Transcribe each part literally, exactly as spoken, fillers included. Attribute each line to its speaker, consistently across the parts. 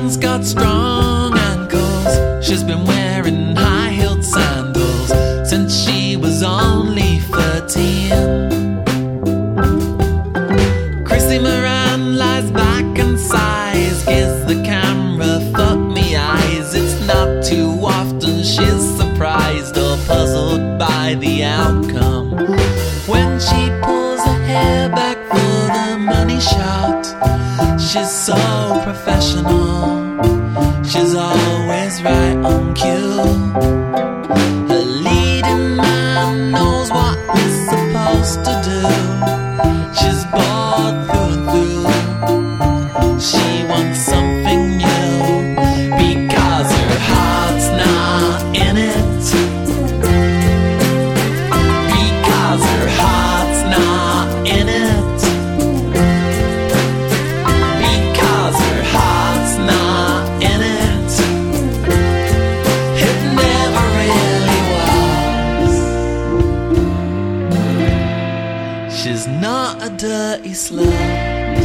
Speaker 1: Sharon's got strong ankles. She's been wearing high-heeled sandals since she was only thirteen. Chrissy Moran lies back and sighs, gives the camera fuck me eyes. It's not too often she's surprised or puzzled by the outcome. When she pulls her hair back for the money shot, she's so professional. She's always right on cue. Her leading man knows what he's supposed to do. She's bored through and through. She wants something new because her heart's not in it. Because her heart's not in it. Because her heart's not in it. It never really was. She's not a dirty slut.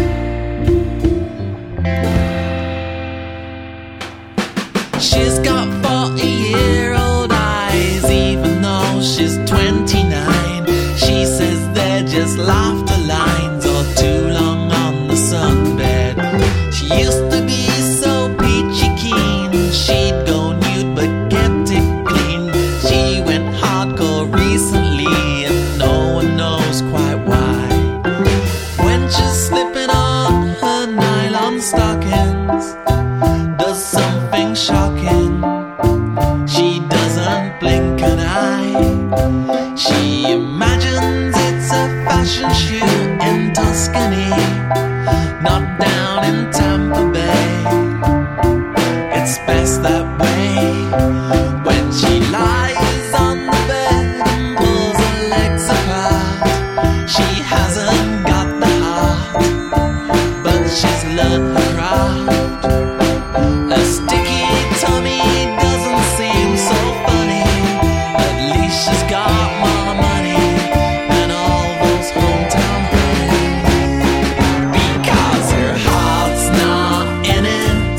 Speaker 1: She's got forty-year-old eyes, even though she's twenty-nine. She says they're just laughter lines or too long on the sunbed. She used to be so peachy keen, she'd go nude but kept it clean. She went hardcore recently and no one knows quite why. When she's slipping on her nylon stockings, does something shocking. She doesn't blink an eye. She imagines it's a fashion shoot in Tuscany, not down in Tampa Bay. It's best that way. When she lies on the bed and pulls her legs apart, she hasn't got the heart, but she's learned her craft. A sticky tummy doesn't seem so funny. At least she's got more money than all those hometown honeys. Because her heart's not in it.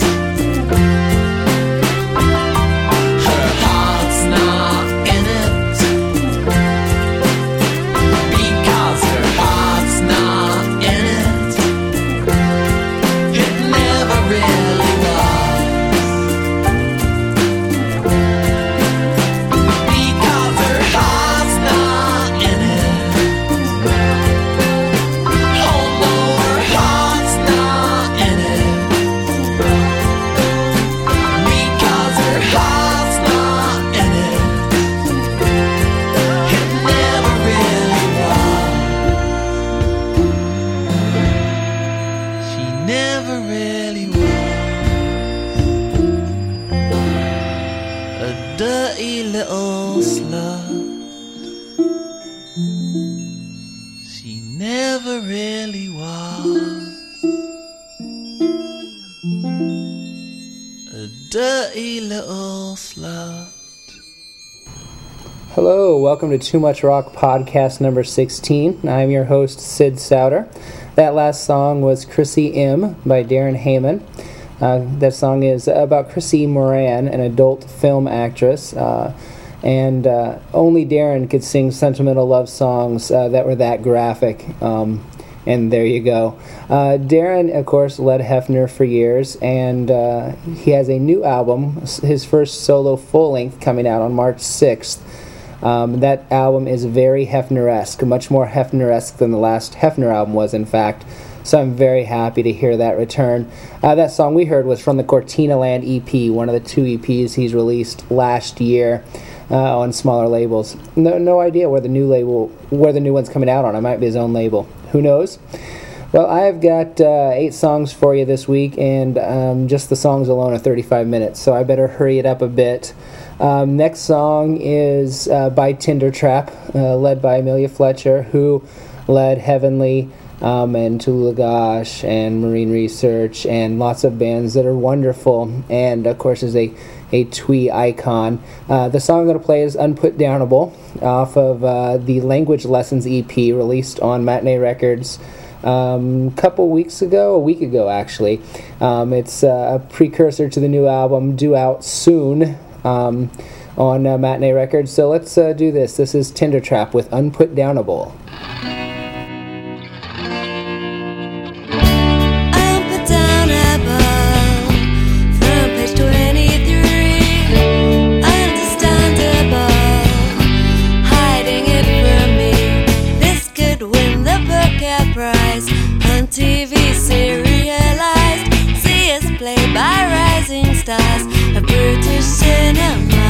Speaker 1: Her heart's not in it. Because her heart's not in it. It never really was. Because her heart's not in it. Oh no, her heart's not in it. Because her heart's not in it. It never really was. She never really was. A dirty little slut. She never really was. A dirty little slut.
Speaker 2: Hello, welcome to Too Much Rock podcast number sixteen. I'm your host, Sid Souter. That last song was Chrissy M by Darren Hayman. Uh, that song is about Chrissy Moran, an adult film actress, uh, and uh, only Darren could sing sentimental love songs uh, that were that graphic. Um, and there you go. Uh, Darren, of course, led Hefner for years, and uh, he has a new album, his first solo full-length, coming out on March sixth. Um, that album is very Hefner-esque, much more Hefner-esque than the last Hefner album was, in fact. So I'm very happy to hear that return. Uh, that song we heard was from the Cortina Land E P, one of the two E Ps he's released last year uh, on smaller labels. No, no idea where the new label, where the new one's coming out on. It might be his own label. Who knows? Well, I've got uh, eight songs for you this week, and um, just the songs alone are thirty-five minutes, so I better hurry it up a bit. Um, next song is uh, by Tinder Trap, uh, led by Amelia Fletcher, who led Heavenly, um, and Tulagash and Marine Research and lots of bands that are wonderful, and of course is a, a twee icon. Uh, the song I'm going to play is Unputdownable off of uh, the Language Lessons E P released on Matinee Records um, a couple weeks ago, a week ago actually. Um, it's uh, a precursor to the new album due out soon um, on uh, Matinee Records. So let's uh, do this. This is Tinder Trap with Unputdownable.
Speaker 3: T V serialized, see us play by rising stars of British cinema.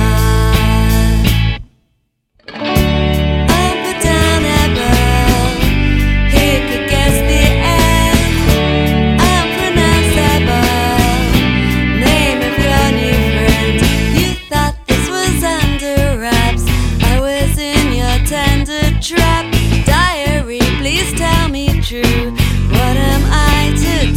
Speaker 3: Unputdownable, he could guess the end. Unpronounceable, name of your new friend. You thought this was under wraps, I was in your tender trap. Diary, please tell me true. What am I to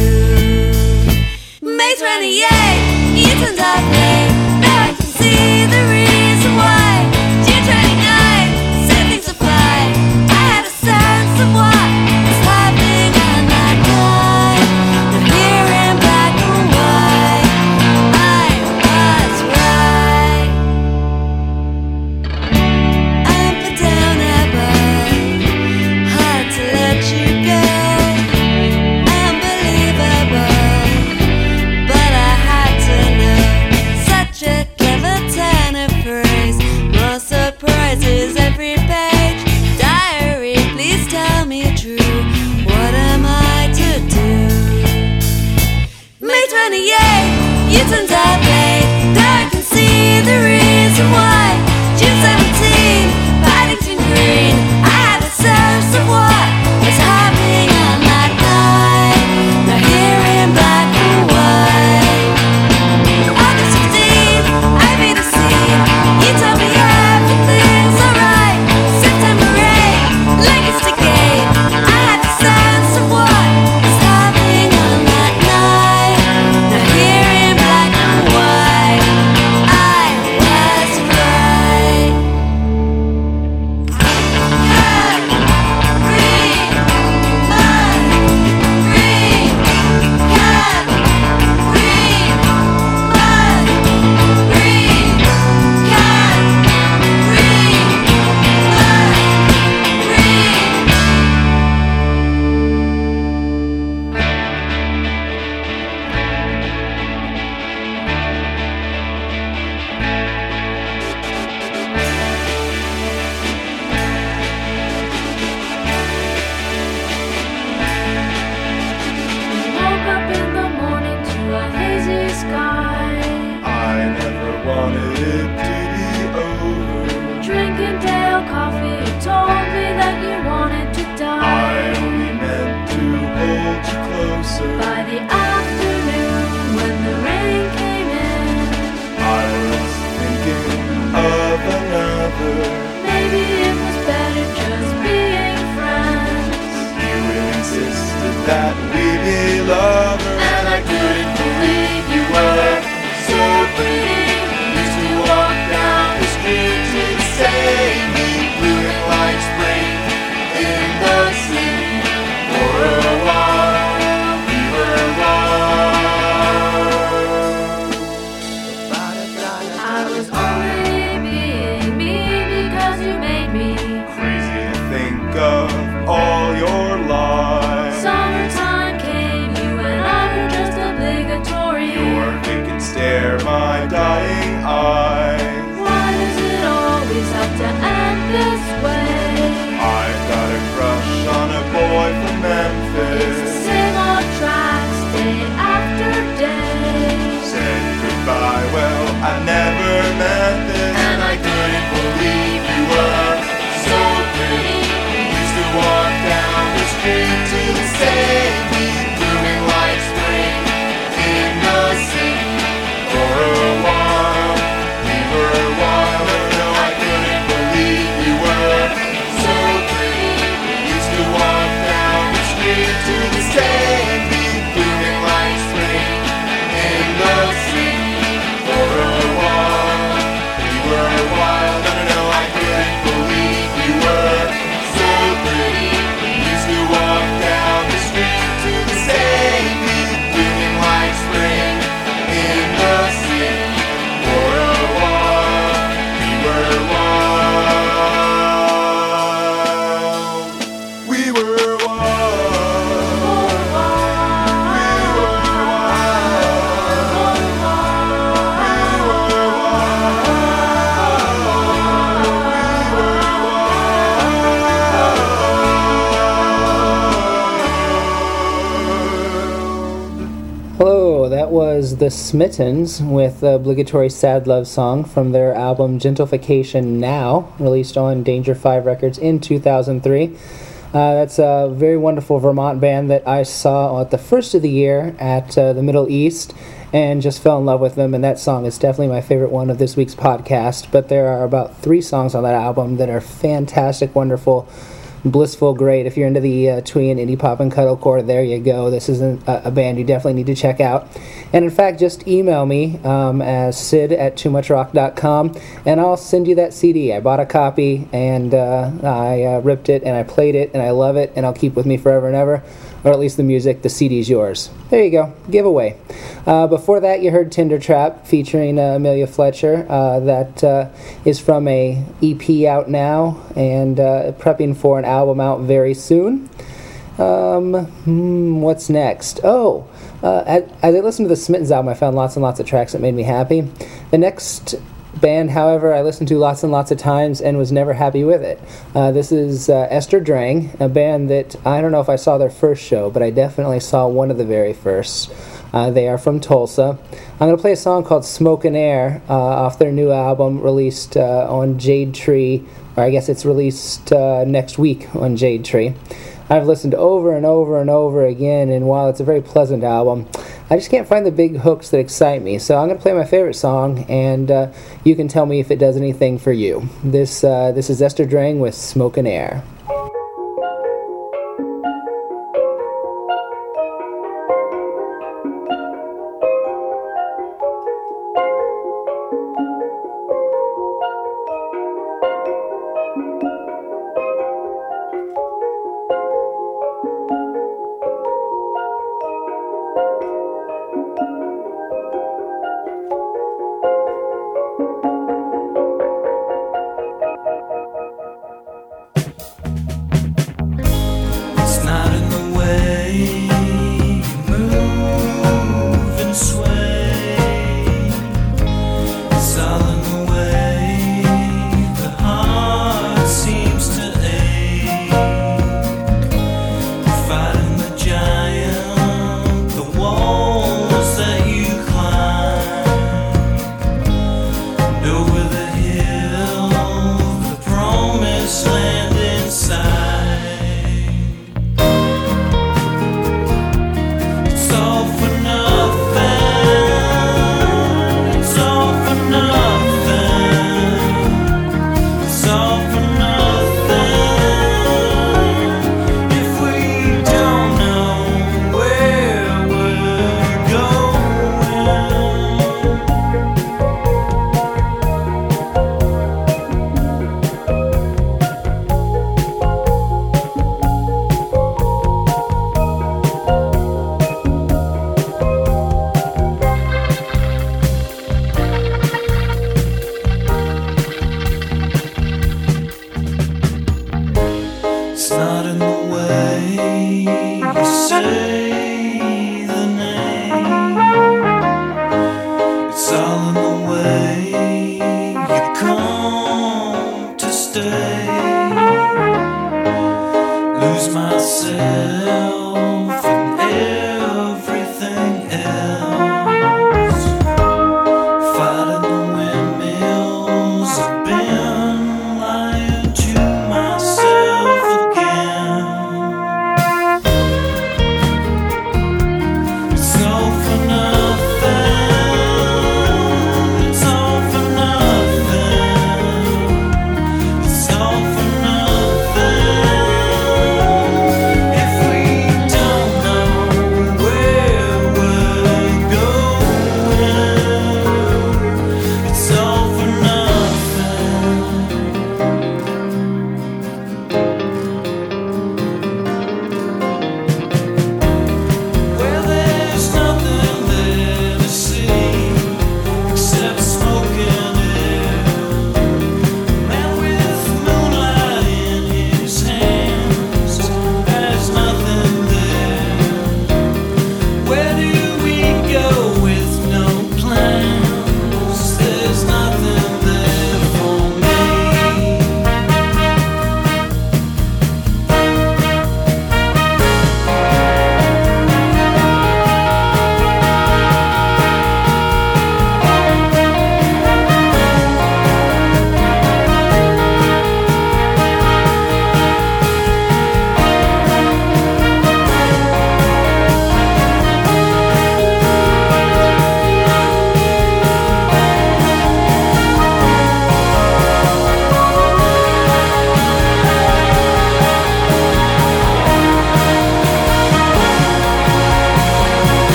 Speaker 3: do? May twenty-eighth, you turned up late. Now I can see the reason why. June twenty-ninth, said things were fine. I had a sense of what was happening on that night. But here in black and white, I was right. Unputdownable, hard to let you go. Surprises every page. Diary, please tell me true. What am I to do? May twenty-eighth, you turned up late. Now I can see the reason why. June seventeenth, Paddington Green. I had a sense of what was happening on that night. Now here in black and white. August sixteenth, I made a scene. You told me everything's alright. September eighth, Lancaster Gate. I had the sense of what was happening on that night. Now here in black and white.
Speaker 2: So that was The Smittens with the obligatory Sad Love song from their album Gentrification Now, released on Danger five Records in two thousand three. Uh, that's a very wonderful Vermont band that I saw at the first of the year at uh, the Middle East and just fell in love with them, and that song is definitely my favorite one of this week's podcast. But there are about three songs on that album that are fantastic, wonderful, blissful, great. If you're into the uh, tween, indie pop, and cuddlecore, there you go. This is a, a band you definitely need to check out. And in fact, just email me um, as sid at too much rock dot com, and I'll send you that C D. I bought a copy, and uh, I uh, ripped it, and I played it, and I love it, and I'll keep with me forever and ever. Or at least the music, the C D's yours. There you go, giveaway. Uh, before that, you heard Tinder Trap featuring uh, Amelia Fletcher. Uh, that uh, is from a E P out now and uh, prepping for an album out very soon. Um, hmm, what's next? Oh, uh, as, as I listened to the Smittens album, I found lots and lots of tracks that made me happy. The next band, however, I listened to lots and lots of times and was never happy with it. Uh, this is uh, Esther Drang, a band that I don't know if I saw their first show, but I definitely saw one of the very first. Uh, they are from Tulsa. I'm going to play a song called Smoke and Air uh, off their new album released uh, on Jade Tree, or I guess it's released uh, next week on Jade Tree. I've listened over and over and over again, and while it's a very pleasant album, I just can't find the big hooks that excite me. So I'm going to play my favorite song, and uh, you can tell me if it does anything for you. This uh, this is Esther Drang with Smoke and Air.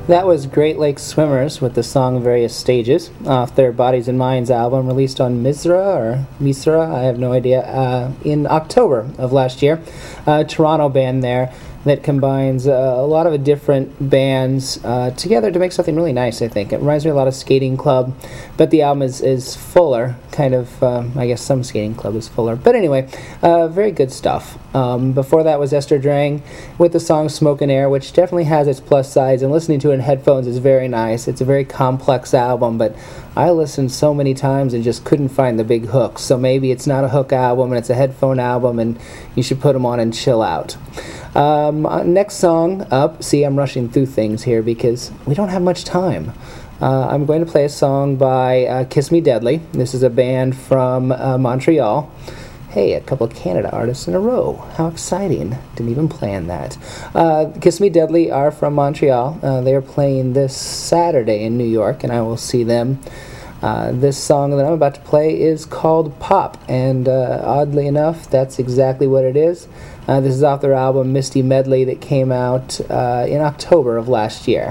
Speaker 2: That was Great Lakes Swimmers with the song Various Stages off their Bodies and Minds album released on Misra or Misra, I have no idea, uh, in October of last year. A Toronto band there that combines uh, a lot of different bands uh, together to make something really nice, I think. It reminds me a lot of Skating Club, but the album is, is fuller, kind of, um, I guess some Skating Club is fuller. But anyway, uh, very good stuff. Um, before that was Esther Drang with the song Smoke and Air, which definitely has its plus sides, and listening to it in headphones is very nice. It's a very complex album, but I listened so many times and just couldn't find the big hooks. So maybe it's not a hook album and it's a headphone album, and you should put them on and chill out. Um, next song up, see, I'm rushing through things here because we don't have much time. Uh, I'm going to play a song by uh, Kiss Me Deadly. This is a band from uh, Montreal. Hey, a couple of Canada artists in a row. How exciting. Didn't even plan that. Uh, Kiss Me Deadly are from Montreal. Uh, they are playing this Saturday in New York, and I will see them. Uh, this song that I'm about to play is called Pop, and uh, oddly enough, that's exactly what it is. Uh, this is off their album Misty Medley that came out uh, in October of last year.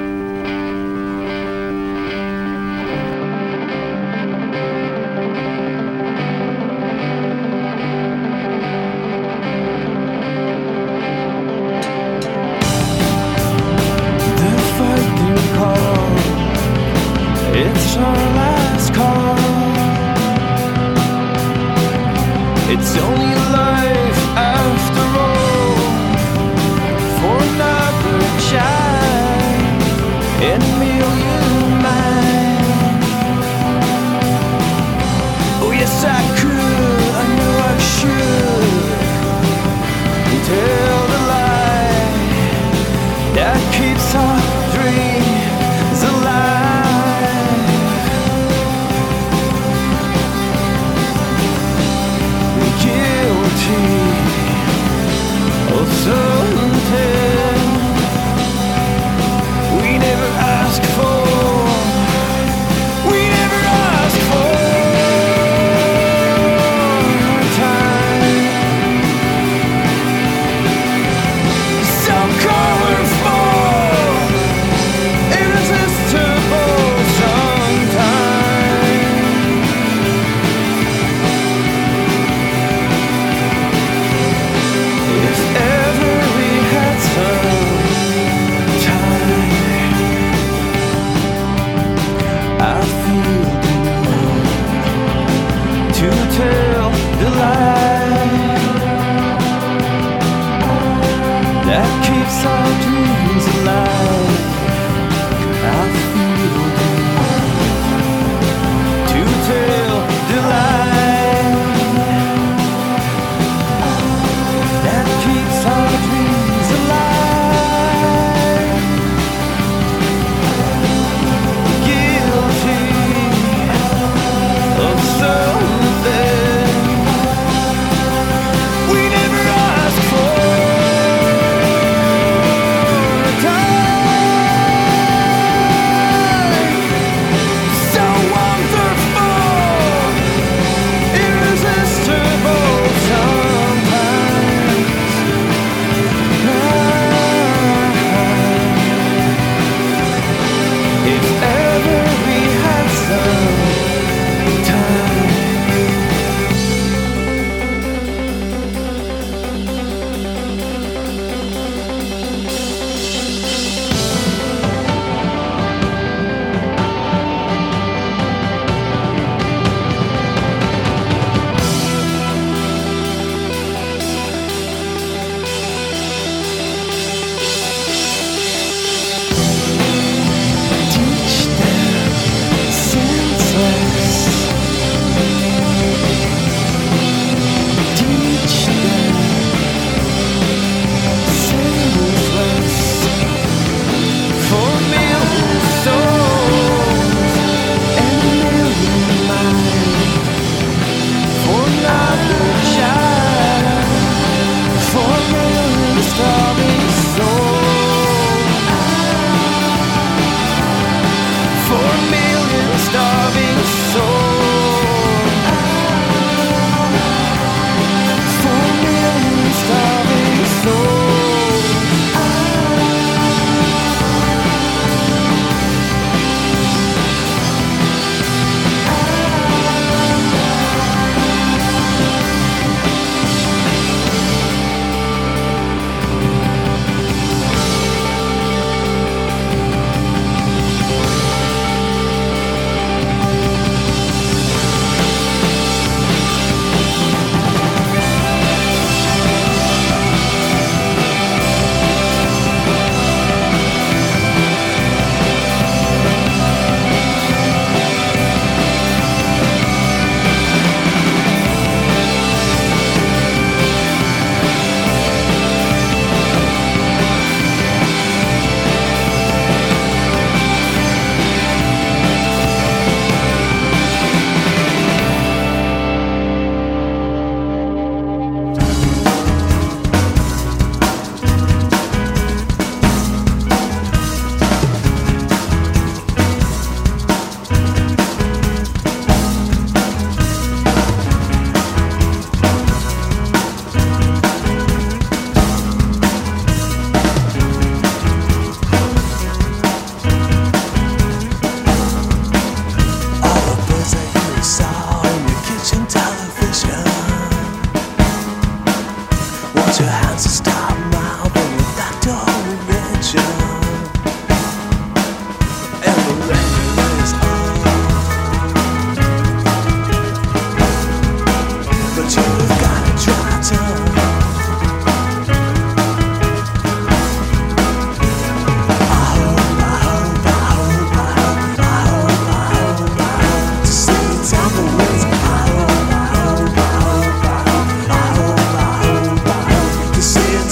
Speaker 1: It's our last call. It's only life after all. For another child and a million mine. Oh yes I could, I know I should tell the lie that keeps our dreams alive. Of something we never asked for, we never asked for time. So colorful, irresistible sometimes. If ever we had some time, I feel the need to tell the lie that keeps our dreams alive. I feel the need to tell the lie that keeps our dreams alive. Guilty of something we never asked for.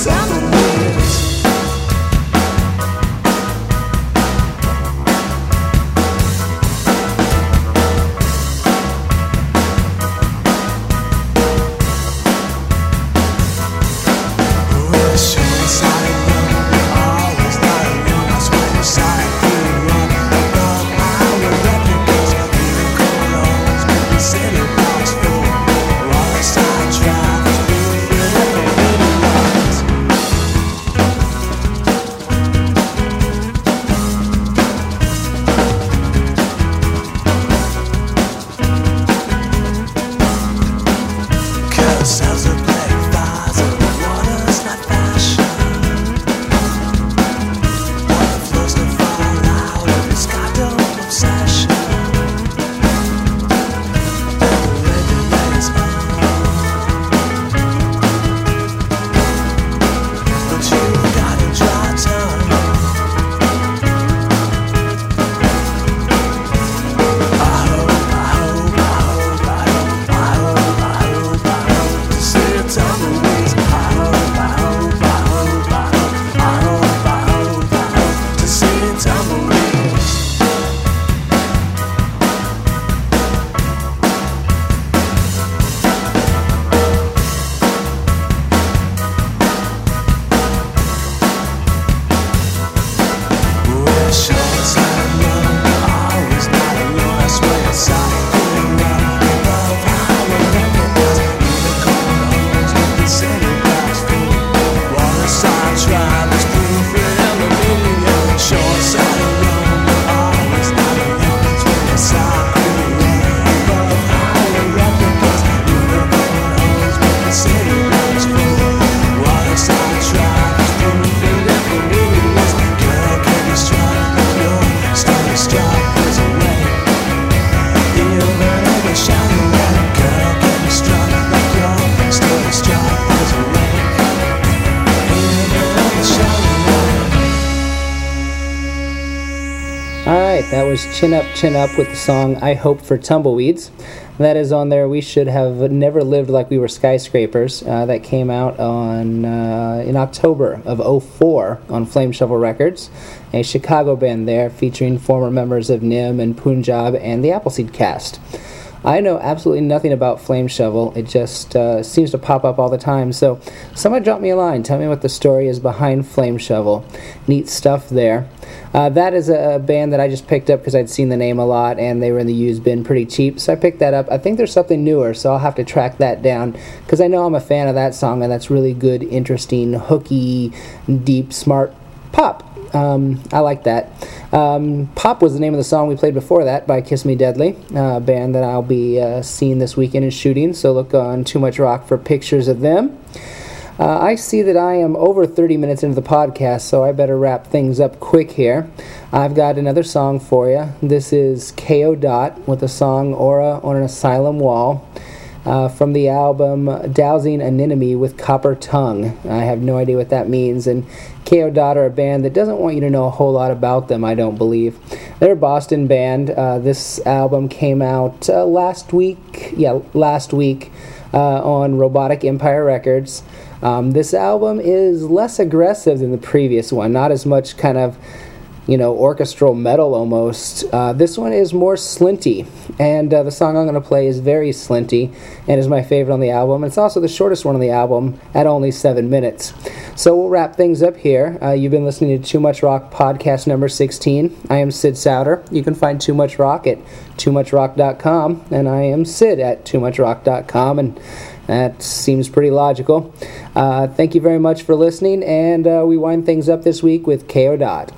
Speaker 2: That was Chin Up, Chin Up with the song I Hope for Tumbleweeds. That is on there. We Should Have Never Lived Like We Were Skyscrapers. Uh, that came out on uh, in October of oh four on Flame Shovel Records, a Chicago band there featuring former members of N I M and Punjab and the Appleseed Cast. I know absolutely nothing about Flame Shovel. It just uh, seems to pop up all the time. So somebody drop me a line. Tell me what the story is behind Flame Shovel. Neat stuff there. Uh, that is a band that I just picked up because I'd seen the name a lot and they were in the used bin pretty cheap. So I picked that up. I think there's something newer, so I'll have to track that down because I know I'm a fan of that song and that's really good, interesting, hooky, deep, smart pop. Um, I like that. Um, Pop was the name of the song we played before that by Kiss Me Deadly, a band that I'll be uh, seeing this weekend in shooting, so look on Too Much Rock for pictures of them. Uh, I see that I am over thirty minutes into the podcast, so I better wrap things up quick here. I've got another song for you. This is K O. Dot with the song Aura on an Asylum Wall. Uh, from the album Dowsing Anemone with Copper Tongue. I have no idea what that means, and K O. Dot are a band that doesn't want you to know a whole lot about them, I don't believe. They're a Boston band. Uh, this album came out uh, last week, yeah, last week uh, on Robotic Empire Records. Um, this album is less aggressive than the previous one, not as much kind of, you know, orchestral metal almost. Uh, this one is more slinty, and uh, the song I'm going to play is very slinty and is my favorite on the album. It's also the shortest one on the album at only seven minutes. So we'll wrap things up here. Uh, you've been listening to Too Much Rock podcast number sixteen. I am Sid Souter. You can find Too Much Rock at too much rock dot com, and I am Sid at too much rock dot com, and that seems pretty logical. Uh, thank you very much for listening, and uh, we wind things up this week with K O. Dot.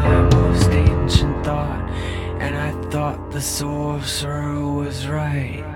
Speaker 1: The sorcerer was right.